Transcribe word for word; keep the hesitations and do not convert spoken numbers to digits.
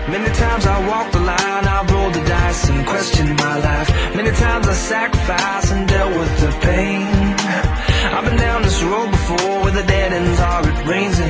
Many times I walked the line, I rolled the dice and questioned my life. Many times I sacrificed and dealt with the pain. I've been down this road before, where the dead ends are, it rains and